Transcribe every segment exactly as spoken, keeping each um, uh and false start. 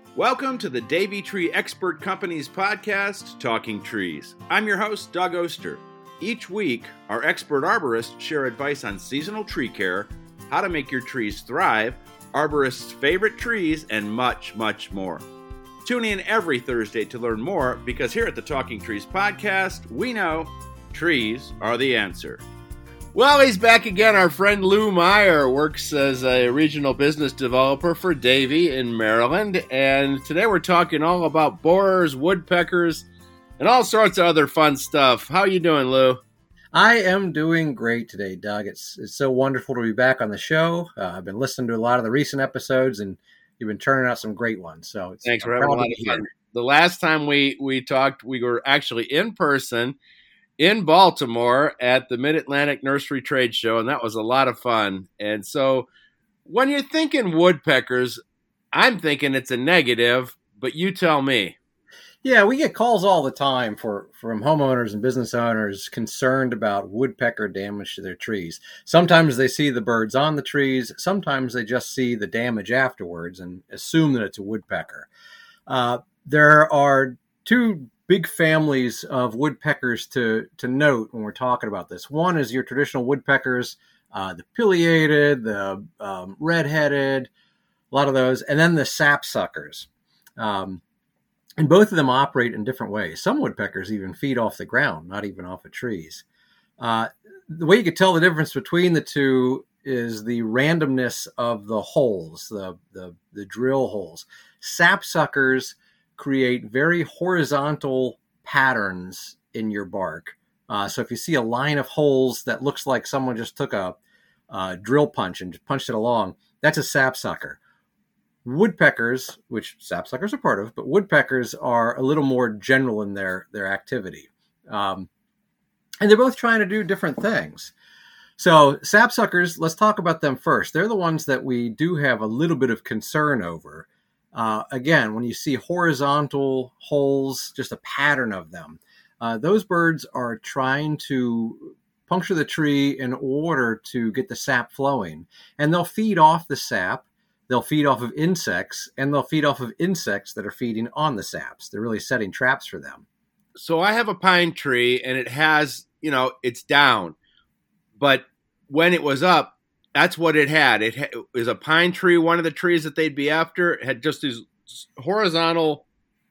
Welcome to the Davey Tree Expert Company's podcast, Talking Trees. I'm your host, Doug Oster. Each week, our expert arborists share advice on seasonal tree care, how to make your trees thrive, arborists' favorite trees, and much, much more. Tune in every Thursday to learn more, because here at the Talking Trees podcast, we know trees are the answer. Well, he's back again. Our friend Lou Meyer works as a regional business developer for Davey in Maryland. And today we're talking all about borers, woodpeckers, and all sorts of other fun stuff. How you doing, Lou? I am doing great today, Doug. It's it's so wonderful to be back on the show. Uh, I've been listening to a lot of the recent episodes, and you've been turning out some great ones. So it's, Thanks I'm for having a lot of fun. The last time we, we talked, we were actually in person in Baltimore at the Mid-Atlantic Nursery Trade Show, and that was a lot of fun. And so when you're thinking woodpeckers, I'm thinking it's a negative, but you tell me. Yeah, we get calls all the time for from homeowners and business owners concerned about woodpecker damage to their trees. Sometimes they see the birds on the trees. Sometimes they just see the damage afterwards and assume that it's a woodpecker. Uh, there are two big families of woodpeckers to, to note when we're talking about this. One is your traditional woodpeckers, uh, the pileated, the um, red-headed, a lot of those, and then the sapsuckers. Um, and both of them operate in different ways. Some woodpeckers even feed off the ground, not even off of trees. Uh, the way you could tell the difference between the two is the randomness of the holes, the, the, the drill holes. Sapsuckers create very horizontal patterns in your bark. Uh, so if you see a line of holes that looks like someone just took a, a drill punch and just punched it along, that's a sapsucker. Woodpeckers, which sapsuckers are part of, but woodpeckers are a little more general in their, their activity. Um, and they're both trying to do different things. So sapsuckers, let's talk about them first. They're the ones that we do have a little bit of concern over. Uh, again, when you see horizontal holes, just a pattern of them, uh, those birds are trying to puncture the tree in order to get the sap flowing. And they'll feed off the sap, they'll feed off of insects, and they'll feed off of insects that are feeding on the saps. They're really setting traps for them. So I have a pine tree, and it has, you know, it's down. But when it was up, that's what it had. It, ha- it was a pine tree, one of the trees that they'd be after. It had just these horizontal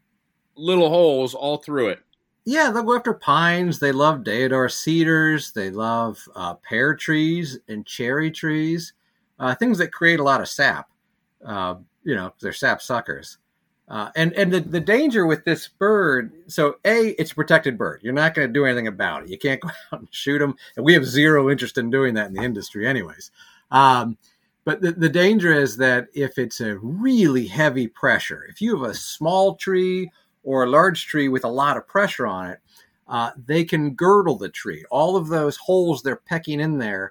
little holes all through it. Yeah, they'll go after pines. They love deodar cedars. They love uh, pear trees and cherry trees, uh, things that create a lot of sap. Uh, you know, they're sap suckers. Uh, and and the, the danger with this bird, so A, it's a protected bird. You're not going to do anything about it. You can't go out and shoot them. And we have zero interest in doing that in the industry anyways. Um, but the, the danger is that if it's a really heavy pressure, if you have a small tree or a large tree with a lot of pressure on it, uh, they can girdle the tree. All of those holes they're pecking in there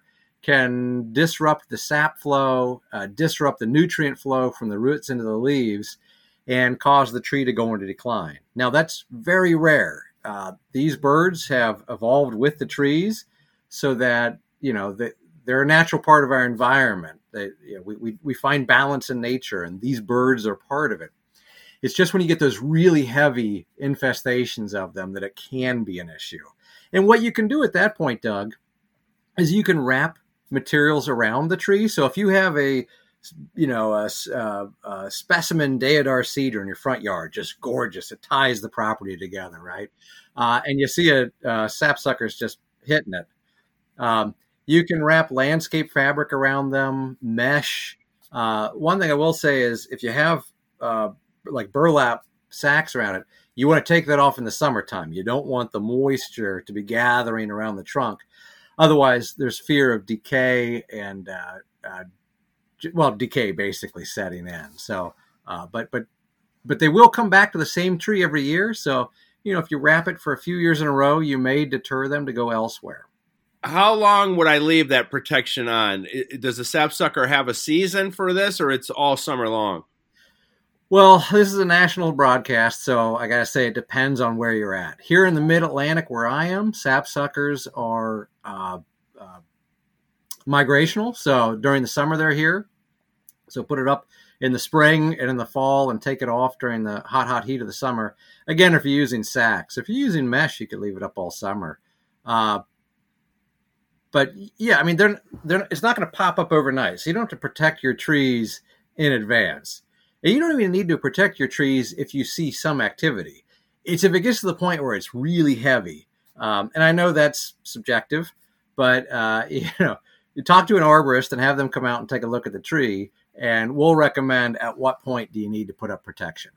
can disrupt the sap flow, uh, disrupt the nutrient flow from the roots into the leaves, and cause the tree to go into decline. Now, that's very rare. Uh, these birds have evolved with the trees so that, you know, they, they're a natural part of our environment. They, you know, we, we, we find balance in nature, and these birds are part of it. It's just when you get those really heavy infestations of them that it can be an issue. And what you can do at that point, Doug, is you can wrap materials around the tree. So if you have a you know, a, a, a specimen deodar cedar in your front yard, just gorgeous. It ties the property together, right? Uh, and you see a, a sapsucker's just hitting it. Um, you can wrap landscape fabric around them, mesh. Uh, one thing I will say is if you have uh, like burlap sacks around it, you want to take that off in the summertime. You don't want the moisture to be gathering around the trunk. Otherwise, there's fear of decay and uh, uh, well, decay basically setting in. So, uh, but, but, but they will come back to the same tree every year. So, you know, if you wrap it for a few years in a row, you may deter them to go elsewhere. How long would I leave that protection on? Does the sapsucker have a season for this, or it's all summer long? Well, this is a national broadcast, so I got to say it depends on where you're at. Here in the Mid-Atlantic where I am, sapsuckers are uh, uh, migrational. So during the summer, they're here. So put it up in the spring and in the fall and take it off during the hot, hot heat of the summer. Again, if you're using sacks. If you're using mesh, you could leave it up all summer. Uh, but yeah, I mean, they're, they're, it's not going to pop up overnight. So you don't have to protect your trees in advance. And you don't even need to protect your trees if you see some activity. It's if it gets to the point where it's really heavy. Um, and I know that's subjective, but, uh, you know, you talk to an arborist and have them come out and take a look at the tree, and we'll recommend at what point do you need to put up protection.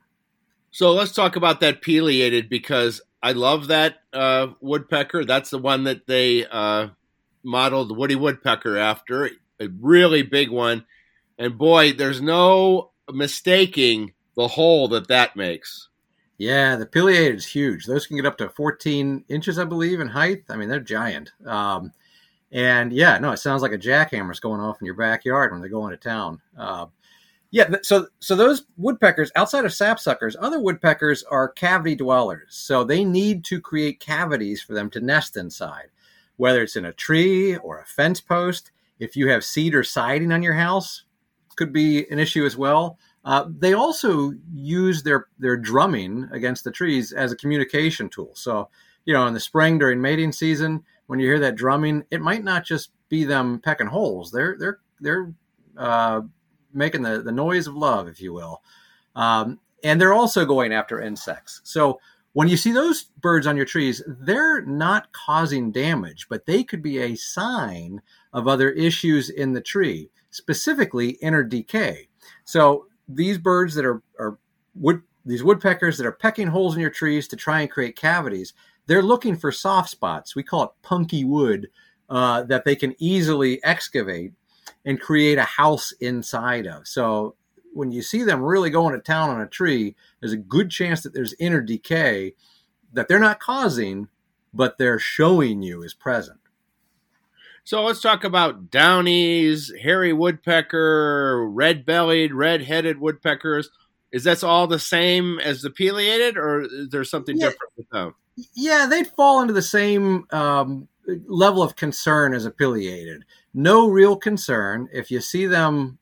So let's talk about that pileated, because I love that uh, woodpecker. That's the one that they uh, modeled Woody Woodpecker after, a really big one. And boy, there's no mistaking the hole that that makes. Yeah, the pileated is huge. Those can get up to fourteen inches, I believe, in height. I mean, they're giant. Um, And yeah, no, it sounds like a jackhammer's going off in your backyard when they go into town. Uh, yeah, so so those woodpeckers, outside of sapsuckers, other woodpeckers are cavity dwellers. So they need to create cavities for them to nest inside, whether it's in a tree or a fence post. If you have cedar siding on your house, could be an issue as well. Uh, they also use their, their drumming against the trees as a communication tool. So, you know, in the spring during mating season, when you hear that drumming, it might not just be them pecking holes. They're they're they're uh, making the, the noise of love, if you will. Um, and they're also going after insects. So when you see those birds on your trees, they're not causing damage, but they could be a sign of other issues in the tree, specifically inner decay. So these birds that are, are wood, these woodpeckers that are pecking holes in your trees to try and create cavities, they're looking for soft spots. We call it punky wood uh, that they can easily excavate and create a house inside of. So when you see them really going to town on a tree, there's a good chance that there's inner decay that they're not causing, but they're showing you is present. So let's talk about downies, hairy woodpecker, red-bellied, red-headed woodpeckers. Is that all the same as the pileated, or is there something yeah. different with them? Yeah, they'd fall into the same um, level of concern as a pileated. No real concern. If you see them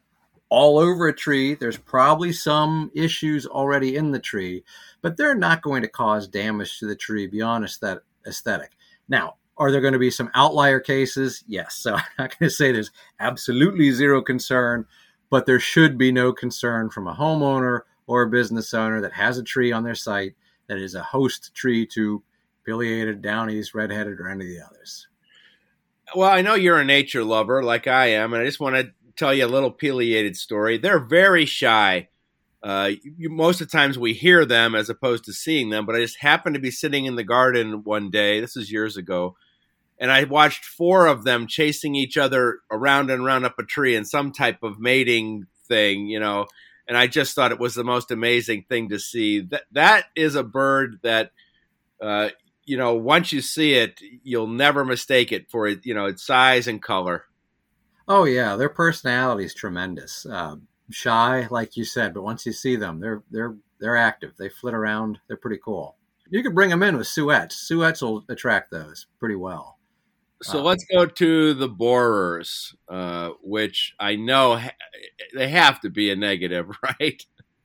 all over a tree, there's probably some issues already in the tree, but they're not going to cause damage to the tree beyond aesthetic. Now, are there going to be some outlier cases? Yes. So I'm not going to say there's absolutely zero concern, but there should be no concern from a homeowner or a business owner that has a tree on their site that is a host tree to pileated, downies, redheaded, or any of the others. Well, I know you're a nature lover like I am, and I just want to tell you a little pileated story. They're very shy. Uh, you, most of the times we hear them as opposed to seeing them, but I just happened to be sitting in the garden one day, this is years ago, and I watched four of them chasing each other around and around up a tree in some type of mating thing, you know, and I just thought it was the most amazing thing to see. That that is a bird that, uh, you know, once you see it, you'll never mistake it for it, you know, its size and color. Oh yeah, their personality is tremendous. Uh, shy, like you said, but once you see them, they're they're they're active. They flit around. They're pretty cool. You could bring them in with suettes. Suettes will attract those pretty well. So uh, let's go to the borers, uh, which I know ha- they have to be a negative, right?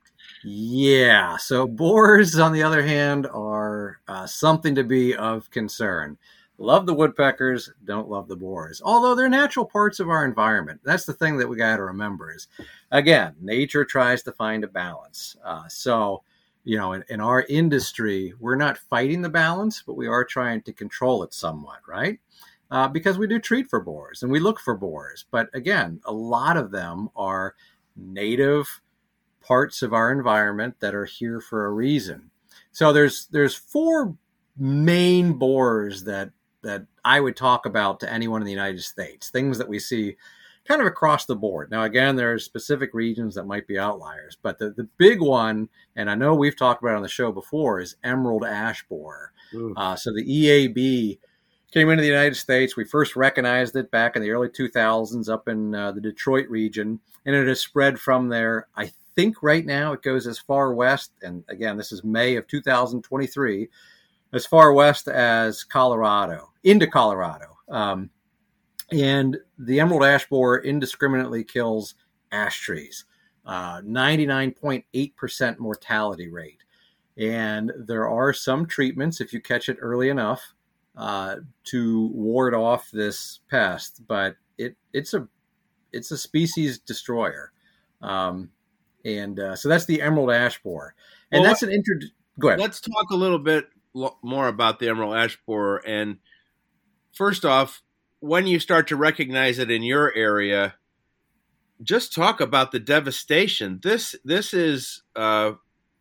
Yeah. So borers, on the other hand, are uh, something to be of concern. Love the woodpeckers, don't love the borers, although they're natural parts of our environment. That's the thing that we got to remember is, again, nature tries to find a balance. Uh, so, you know, in, in our industry, we're not fighting the balance, but we are trying to control it somewhat, right? Uh, because we do treat for borers and we look for borers. But again, a lot of them are native parts of our environment that are here for a reason. So there's there's four main borers that that I would talk about to anyone in the United States, things that we see kind of across the board. Now, again, there are specific regions that might be outliers, but the, the big one, and I know we've talked about it on the show before, is emerald ash borer. Uh, so the E A B came into the United States. We first recognized it back in the early two thousands up in uh, the Detroit region, and it has spread from there. I think right now it goes as far west, and again, this is May of two thousand twenty-three, as far west as Colorado, into Colorado. Um, and the emerald ash borer indiscriminately kills ash trees. uh, ninety-nine point eight percent mortality rate. And there are some treatments, if you catch it early enough, uh, to ward off this pest, but it it's a it's a species destroyer. Um, and uh, so that's the emerald ash borer. And well, that's an intro. Go ahead. Let's talk a little bit more about the emerald ash borer. And first off, when you start to recognize it in your area, just talk about the devastation. This this is uh,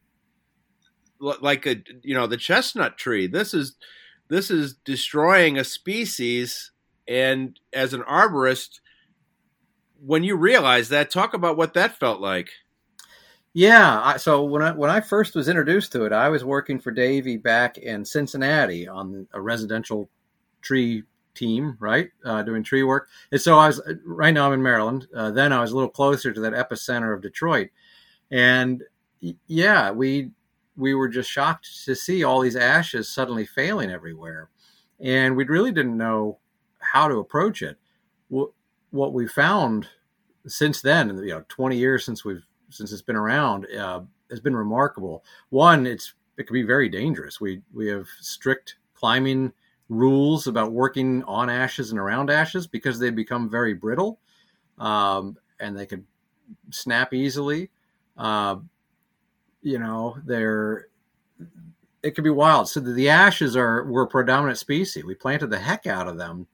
like a you know the chestnut tree. This is this is destroying a species. And as an arborist, when you realize that, talk about what that felt like. Yeah. I, so when I when I first was introduced to it, I was working for Davey back in Cincinnati on a residential tree team, right, uh, doing tree work. And so I was right now I'm in Maryland. Uh, then I was a little closer to that epicenter of Detroit, and yeah, we we were just shocked to see all these ashes suddenly failing everywhere, and we really didn't know how to approach it. What what we found since then, you know, twenty years since we've since it's been around, uh, has been remarkable. One, it's it can be very dangerous. We we have strict climbing rules about working on ashes and around ashes because they become very brittle, um, and they can snap easily. Uh, you know, they're it can be wild. So the, the ashes are were a predominant species. We planted the heck out of them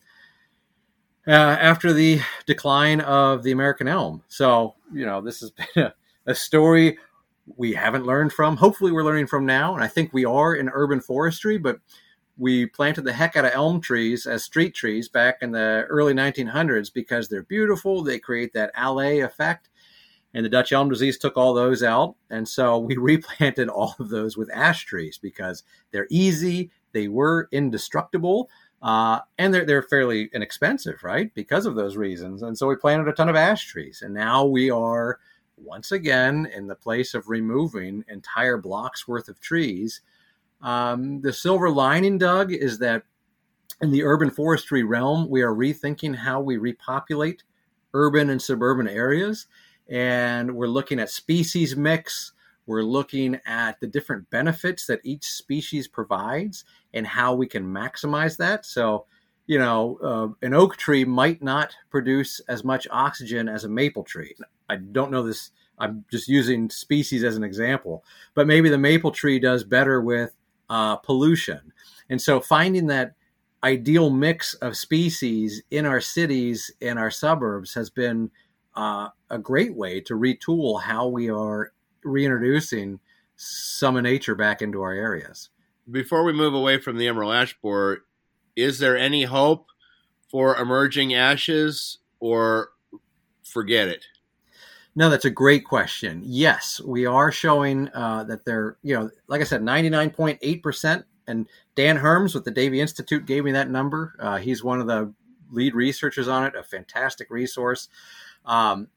uh, after the decline of the American elm. So you know, this has been a, a story we haven't learned from. Hopefully, we're learning from now, and I think we are in urban forestry, but we planted the heck out of elm trees as street trees back in the early nineteen hundreds because they're beautiful. They create that allée effect. And the Dutch elm disease took all those out. And so we replanted all of those with ash trees because they're easy. They were indestructible. Uh, and they're, they're fairly inexpensive, right? Because of those reasons. And so we planted a ton of ash trees. And now we are once again in the place of removing entire blocks worth of trees. Um, the silver lining, Doug, is that in the urban forestry realm, we are rethinking how we repopulate urban and suburban areas. And we're looking at species mix. We're looking at the different benefits that each species provides and how we can maximize that. So, you know, uh, an oak tree might not produce as much oxygen as a maple tree. I don't know this. I'm just using species as an example. But maybe the maple tree does better with uh, pollution. And so finding that ideal mix of species in our cities and our suburbs has been uh, a great way to retool how we are reintroducing some of nature back into our areas. Before we move away from the emerald ash borer, is there any hope for emerging ashes or forget it? No, that's a great question. Yes, we are showing uh, that they're, you know, like I said, ninety-nine point eight percent. And Dan Herms with the Davey Institute gave me that number. Uh, he's one of the lead researchers on it, a fantastic resource. Um,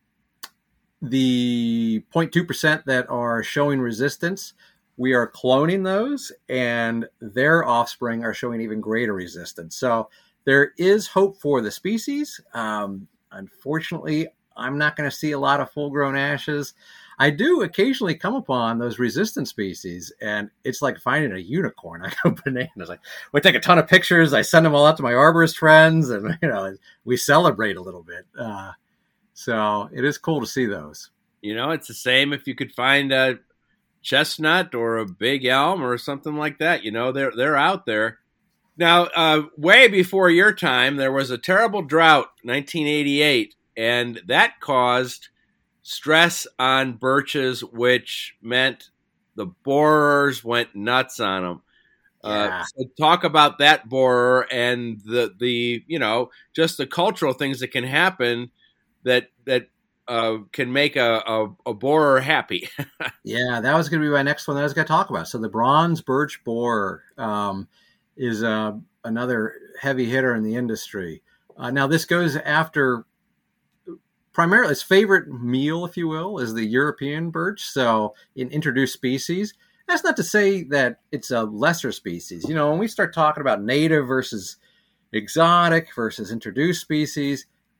the zero point two percent that are showing resistance, we are cloning those, and their offspring are showing even greater resistance. So there is hope for the species. Um, unfortunately, I'm not going to see a lot of full-grown ashes. I do occasionally come upon those resistant species, and it's like finding a unicorn. I go bananas. Like, we take a ton of pictures. I send them all out to my arborist friends, and you know, we celebrate a little bit. Uh, so it is cool to see those. You know, it's the same if you could find a chestnut or a big elm or something like that. You know, they're they're out there. Now, uh, way before your time, there was a terrible drought, nineteen eighty-eight, and that caused stress on birches, which meant the borers went nuts on them. Yeah. Uh, so talk about that borer and the, the, you know, just the cultural things that can happen that, that uh, can make a, a, a borer happy. Yeah, that was going to be my next one that I was going to talk about. So the bronze birch borer um, is uh, another heavy hitter in the industry. Uh, now this goes after primarily its favorite meal, if you will, is the European birch. So in introduced species, that's not to say that it's a lesser species. You know, when we start talking about native versus exotic versus introduced species,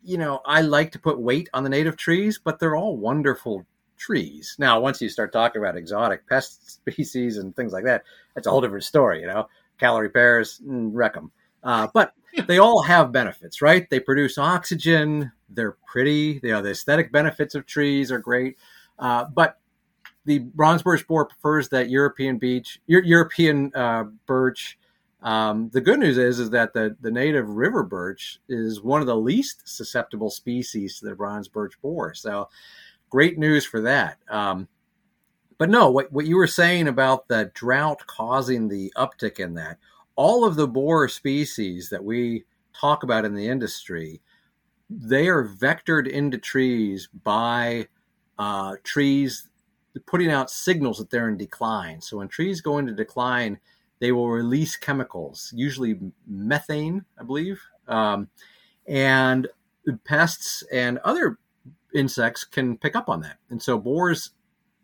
you know, I like to put weight on the native trees, but they're all wonderful trees. Now, once you start talking about exotic pest species and things like that, that's a whole different story, you know. Calorie pears, mm, wreck them. Uh, but they all have benefits, right? They produce oxygen. They're pretty. You know, the aesthetic benefits of trees are great. Uh, but the bronze birch borer prefers that European beech, European uh, birch. Um, the good news is, is that the, the native river birch is one of the least susceptible species to the bronze birch borer. So great news for that. Um, but no, what, what you were saying about the drought causing the uptick in that, all of the borer species that we talk about in the industry, they are vectored into trees by uh, trees putting out signals that they're in decline. So when trees go into decline, they will release chemicals, usually methane, I believe, um, and pests and other insects can pick up on that. And so borers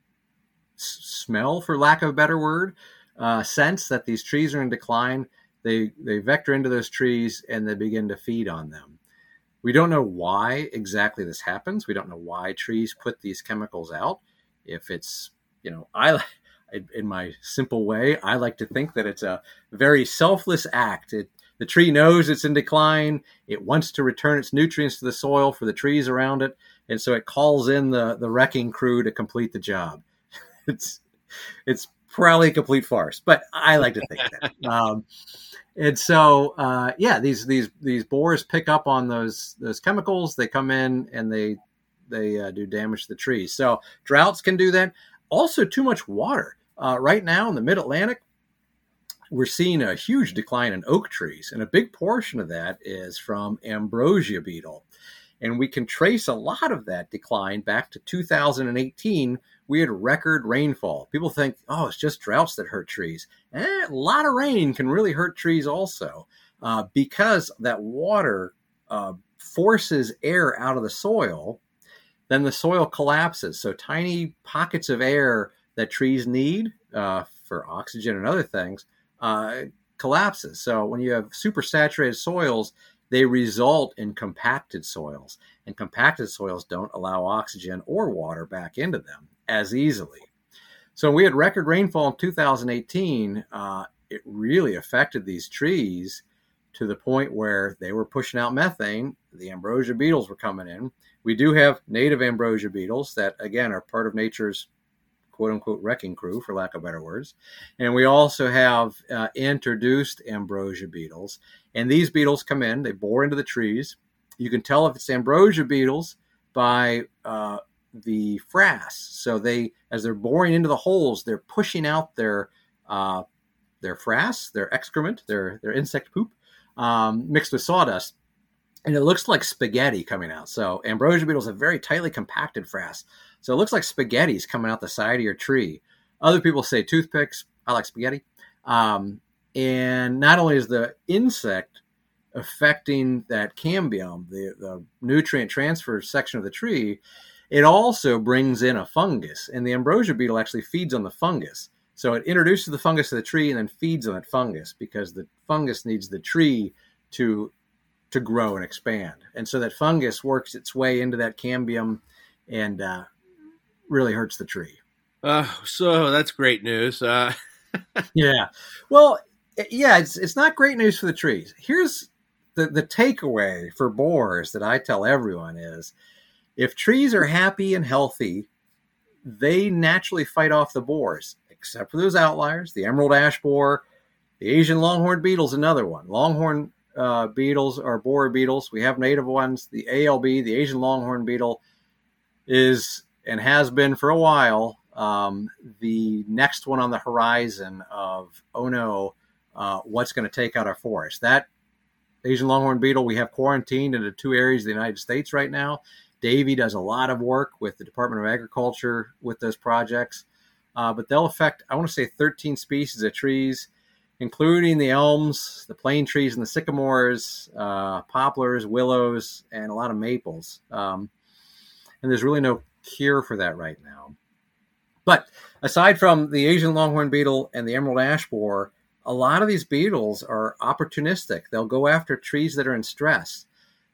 s- smell, for lack of a better word, uh, sense that these trees are in decline. They they vector into those trees and they begin to feed on them. We don't know why exactly this happens. We don't know why trees put these chemicals out. If it's, you know, I in my simple way, I like to think that it's a very selfless act. It, the tree knows it's in decline. It wants to return its nutrients to the soil for the trees around it. And so it calls in the, the wrecking crew to complete the job. It's, it's probably a complete farce, but I like to think that. Um, and so, uh, yeah, these, these, these borers pick up on those, those chemicals. They come in and they, they uh, do damage to the trees. So droughts can do that. Also, too much water. Uh, right now in the mid-Atlantic, we're seeing a huge decline in oak trees, and a big portion of that is from ambrosia beetle. And we can trace a lot of that decline back to two thousand eighteen. We had record rainfall. People think, oh, it's just droughts that hurt trees. Eh, a lot of rain can really hurt trees also, uh, because that water uh, forces air out of the soil. Then the soil collapses. So tiny pockets of air that trees need uh, for oxygen and other things uh, collapses. So when you have supersaturated soils, they result in compacted soils. And compacted soils don't allow oxygen or water back into them as easily. So we had record rainfall in two thousand eighteen. Uh, it really affected these trees to the point where they were pushing out methane. The ambrosia beetles were coming in. We do have native ambrosia beetles that, again, are part of nature's quote-unquote wrecking crew, for lack of better words. And we also have uh, introduced ambrosia beetles. And these beetles come in, they bore into the trees. You can tell if it's ambrosia beetles by uh, the frass. So they, as they're boring into the holes, they're pushing out their uh, their frass, their excrement, their, their insect poop, um, mixed with sawdust. And it looks like spaghetti coming out. So ambrosia beetles have very tightly compacted frass. So it looks like spaghetti's coming out the side of your tree. Other people say toothpicks. I like spaghetti. Um, and not only is the insect affecting that cambium, the, the nutrient transfer section of the tree, it also brings in a fungus. And the ambrosia beetle actually feeds on the fungus. So it introduces the fungus to the tree and then feeds on that fungus because the fungus needs the tree to to grow and expand. And so that fungus works its way into that cambium and uh, really hurts the tree. Uh, so that's great news. Uh... yeah. Well, yeah, it's it's not great news for the trees. Here's the, the takeaway for borers that I tell everyone is, if trees are happy and healthy, they naturally fight off the borers, except for those outliers. The emerald ash borer, the Asian longhorn beetle's another one. Longhorn Uh, beetles are borer beetles. We have native ones. The A L B, the Asian longhorn beetle, is and has been for a while um, the next one on the horizon of, oh no, uh, what's going to take out our forest. That Asian longhorn beetle we have quarantined into two areas of the United States right now. Davey does a lot of work with the Department of Agriculture with those projects, uh, but they'll affect, I want to say, thirteen species of trees, including the elms, the plane trees, and the sycamores, uh, poplars, willows, and a lot of maples. Um, and there's really no cure for that right now. But aside from the Asian longhorn beetle and the emerald ash borer, a lot of these beetles are opportunistic. They'll go after trees that are in stress.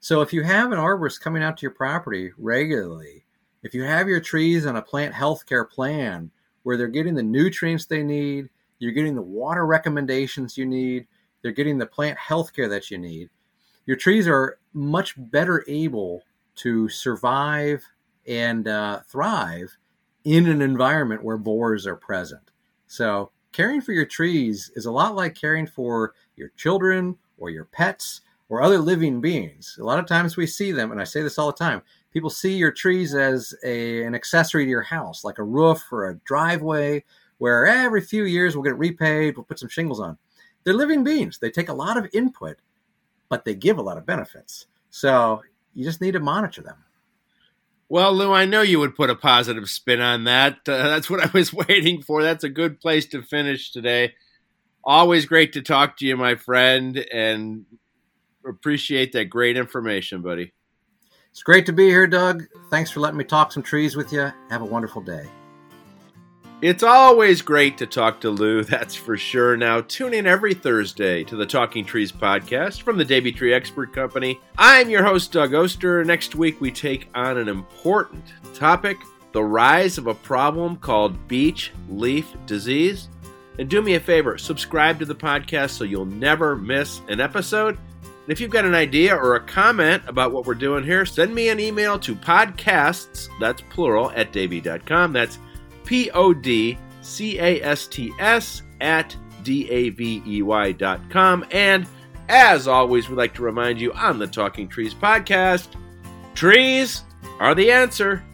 So if you have an arborist coming out to your property regularly, if you have your trees on a plant healthcare plan where they're getting the nutrients they need, you're getting the water recommendations you need, they're getting the plant healthcare that you need, your trees are much better able to survive and uh, thrive in an environment where borers are present. So caring for your trees is a lot like caring for your children or your pets or other living beings. A lot of times we see them, and I say this all the time, people see your trees as a, an accessory to your house, like a roof or a driveway, where every few years we'll get it repaved, we'll put some shingles on. They're living beings. They take a lot of input, but they give a lot of benefits. So you just need to monitor them. Well, Lou, I know you would put a positive spin on that. Uh, that's what I was waiting for. That's a good place to finish today. Always great to talk to you, my friend, and appreciate that great information, buddy. It's great to be here, Doug. Thanks for letting me talk some trees with you. Have a wonderful day. It's always great to talk to Lou, that's for sure. Now, tune in every Thursday to the Talking Trees podcast from the Davey Tree Expert Company. I'm your host, Doug Oster. Next week, we take on an important topic, the rise of a problem called beech leaf disease. And do me a favor, subscribe to the podcast so you'll never miss an episode. And if you've got an idea or a comment about what we're doing here, send me an email to podcasts, that's plural, at davey dot com. That's P O D C A S T S at D A V E Y dot com. And as always, we'd like to remind you on the Talking Trees podcast, trees are the answer.